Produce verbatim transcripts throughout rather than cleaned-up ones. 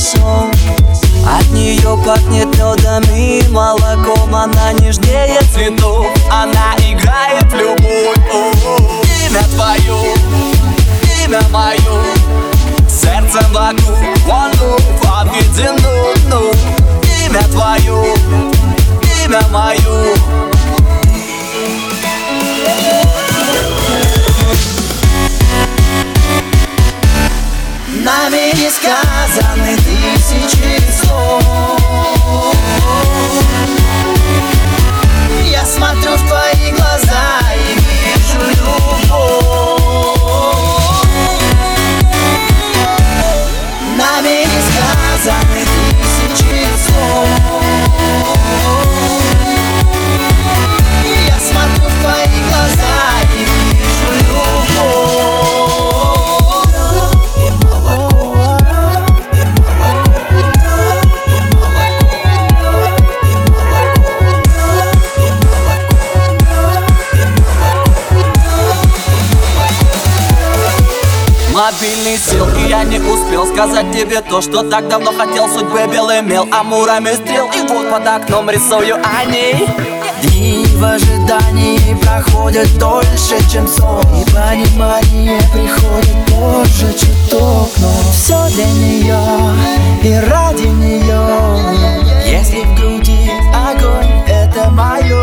малышом. От нее пахнет медом и молоком. Она нежнее цветов, она играет в любовь. О-о-о. Имя твое, имя мое, сердцем вокруг one love объединено. Ну, имя твое, имя мое. Нами не сказаны тысячи слов. Я смотрю в твои глаза и вижу любовь. Нами не сказаны тысячи слов. Я смотрю в твои глаза и вижу любовь. Мобильный сел, и я не успел сказать тебе то, что так давно хотел. Судьбы белый мел, амурами стрел, и вот под окном рисую они. Дни в ожидании проходят дольше, чем сон, и понимание приходит позже чуток. Но все для нее и ради нее. Если в груди огонь, это мое.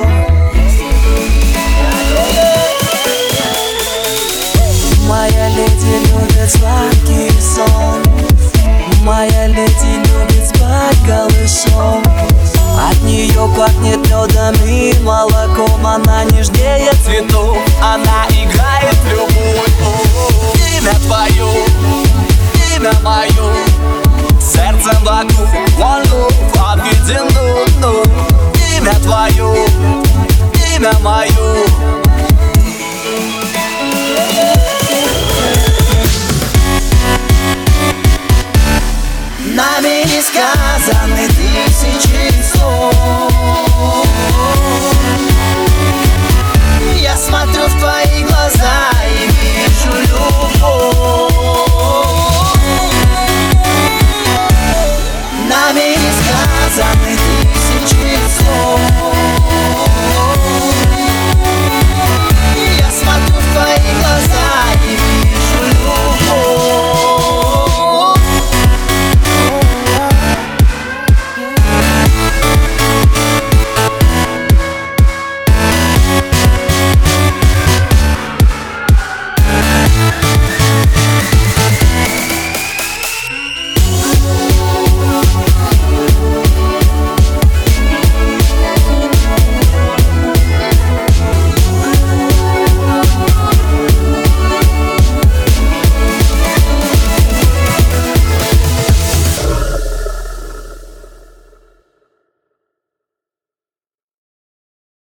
Моя леди любит сладкий сон. Моя леди любит спать голышом. От нее пахнет медом и молоком. Она нежнее цветов, она играет в любовь. О-о-о. Имя твое, имя мое, сердцем вокруг one love объединено. Имя твое, имя мое.